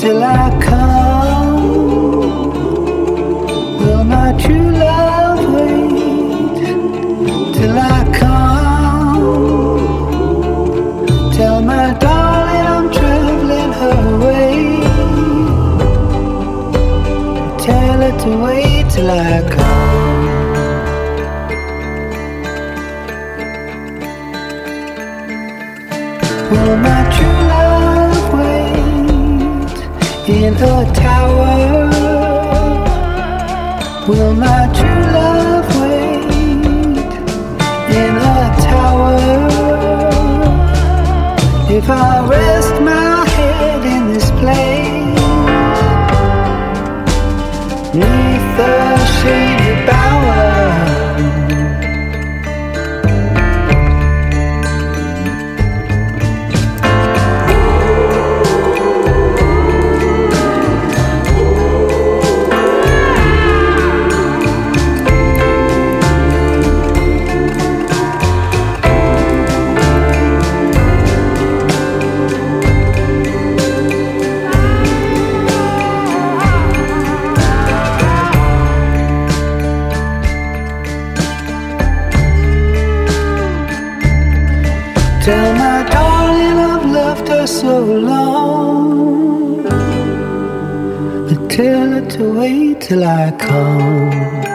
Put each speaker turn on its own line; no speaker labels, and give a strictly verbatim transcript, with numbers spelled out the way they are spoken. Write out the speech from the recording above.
till I come? Will my true love wait till I come? Tell my darling I'm traveling her way. Tell her to wait till I come. Will my true love wait in a tower? Will my true love wait in a tower? If I rest my head in this place, neath the shady bower, tell my darling I've loved her so long. I tell her to wait till I come.